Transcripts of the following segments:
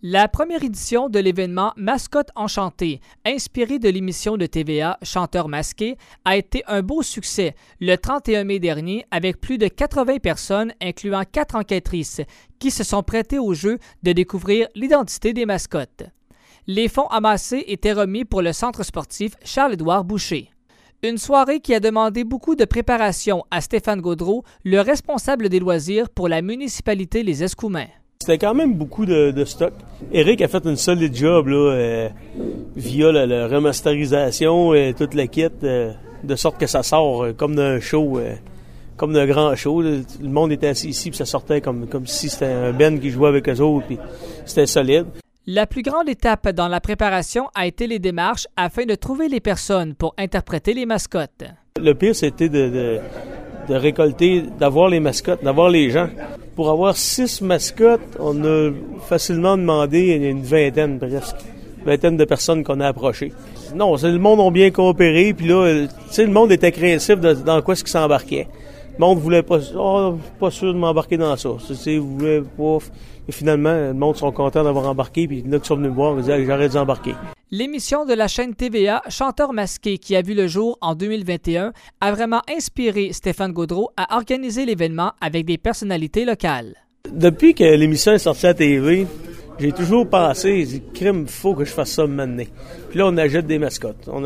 La première édition de l'événement Mascotte enchantée, inspiré de l'émission de TVA Chanteur masqué, a été un beau succès le 31 mai dernier avec plus de 80 personnes, incluant 4 enquêtrices, qui se sont prêtées au jeu de découvrir l'identité des mascottes. Les fonds amassés étaient remis pour le centre sportif Charles-Édouard Boucher. Une soirée qui a demandé beaucoup de préparation à Stéphane Gaudreau, le responsable des loisirs pour la municipalité Les Escoumins. C'était quand même beaucoup de stock. Eric a fait une solide job là, via la remasterisation et toute la kit, de sorte que ça sort comme d'un show, comme d'un grand show. Le monde était assis ici puis ça sortait comme si c'était un band qui jouait avec eux autres, puis c'était solide. La plus grande étape dans la préparation a été les démarches afin de trouver les personnes pour interpréter les mascottes. Le pire, c'était de récolter, d'avoir les mascottes, d'avoir les gens. Pour avoir 6 mascottes, on a facilement demandé une vingtaine presque. Une vingtaine de personnes qu'on a approchées. Non, le monde a bien coopéré, puis là, tu sais, le monde était craintif dans quoi est-ce qu'il s'embarquait. Le monde voulait pas sûr de m'embarquer dans ça. Vous voulez pas. Et finalement, le monde sont contents d'avoir embarqué, puis il y en a qui sont venus me voir, ils disaient j'arrête d'embarquer. L'émission de la chaîne TVA Chanteur masqué, qui a vu le jour en 2021, a vraiment inspiré Stéphane Gaudreau à organiser l'événement avec des personnalités locales. Depuis que l'émission est sortie à la TV, j'ai toujours pensé, j'ai dit, crime, faut que je fasse ça maintenant. Puis là, on achète des mascottes. On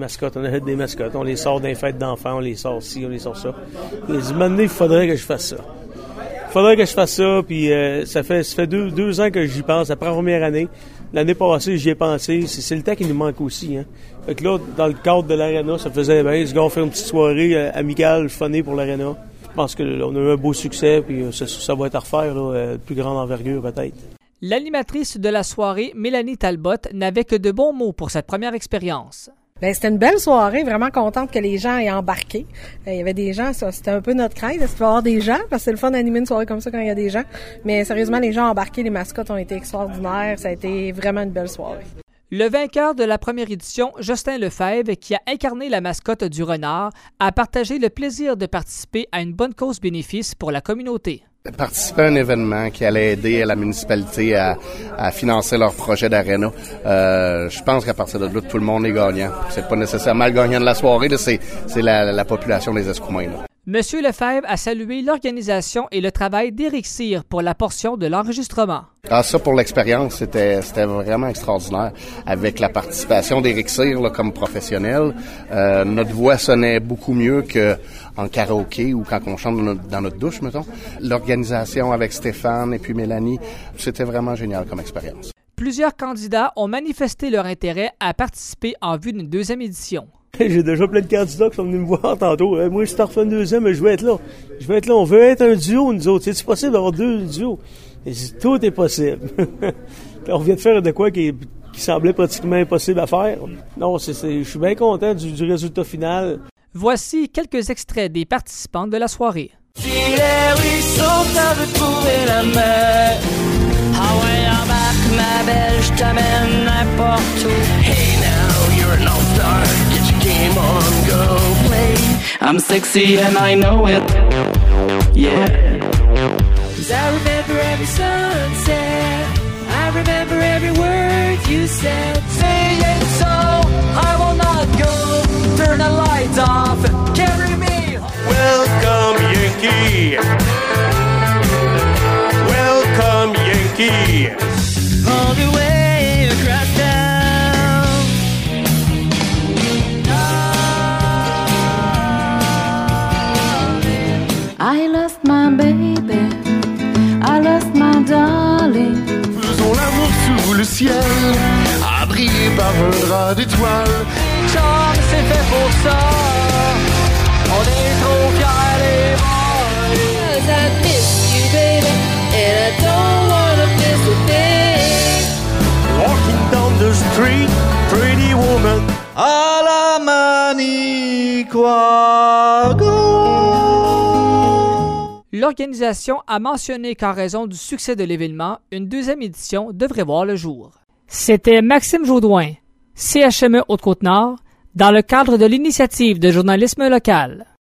les sort d'un fête d'enfants, on les sort ci, on les sort ça. J'ai dit, maintenant, il faudrait que je fasse ça. Puis ça fait deux ans que j'y pense, la première année. L'année passée, j'y ai pensé. C'est le temps qui nous manque aussi. Hein. Fait que là, dans le cadre de l'Arena, ça faisait bien. On fait une petite soirée amicale, funnée pour l'Arena. Je pense qu'on a eu un beau succès, puis ça va être à refaire, là, plus grande envergure peut-être. L'animatrice de la soirée, Mélanie Talbot, n'avait que de bons mots pour cette première expérience. Bien, c'était une belle soirée, vraiment contente que les gens aient embarqué. Il y avait des gens, ça, c'était un peu notre crainte, est-ce qu'il va y avoir des gens, parce que c'est le fun d'animer une soirée comme ça quand il y a des gens. Mais sérieusement, les gens ont embarqué, les mascottes ont été extraordinaires, ça a été vraiment une belle soirée. Le vainqueur de la première édition, Justin Lefebvre, qui a incarné la mascotte du renard, a partagé le plaisir de participer à une bonne cause bénéfice pour la communauté. Participer à un événement qui allait aider la municipalité à financer leur projet d'aréna. Je pense qu'à partir de là, tout le monde est gagnant. C'est pas nécessairement le gagnant de la soirée, là, c'est la population des Escoumins. Là. Monsieur Lefebvre a salué l'organisation et le travail d'Éric Cyr pour la portion de l'enregistrement. Ça, pour l'expérience, c'était vraiment extraordinaire. Avec la participation d'Éric Cyr là, comme professionnel, notre voix sonnait beaucoup mieux qu'en karaoké ou quand on chante dans notre douche, mettons. L'organisation avec Stéphane et puis Mélanie, c'était vraiment génial comme expérience. Plusieurs candidats ont manifesté leur intérêt à participer en vue d'une deuxième édition. J'ai déjà plein de candidats qui sont venus me voir tantôt. Moi, je refais une deuxième, je veux être là. On veut être un duo, nous autres. C'est possible d'avoir 2 duos? Et tout est possible. On vient de faire de quoi qui semblait pratiquement impossible à faire. Non, je suis bien content du résultat final. Voici quelques extraits des participants de la soirée. Si les ruisseaux peuvent trouver la mer, ah ouais, embarque ma belle, je t'amène n'importe où. Hey now, you're an all-star, get your game on, go play. I'm sexy and I know it, yeah. 'Cause I remember every sunset, I remember every word you said. Say it so, I will not go, turn the lights off and carry me home. Welcome Yankee, welcome Yankee. All the way across town. I lost my baby, I lost my darling. Faisons l'amour sous le ciel, à briller par un drap d'étoiles. Charles, c'est fait pour ça. On est trop fiers les boys. 'Cause I miss you, baby, and I don't wanna miss a thing. Walking down the street, pretty woman, à la Manicouagan. L'organisation a mentionné qu'en raison du succès de l'événement, une deuxième édition devrait voir le jour. C'était Maxime Jaudoin, CHME Haute-Côte-Nord, dans le cadre de l'initiative de journalisme local.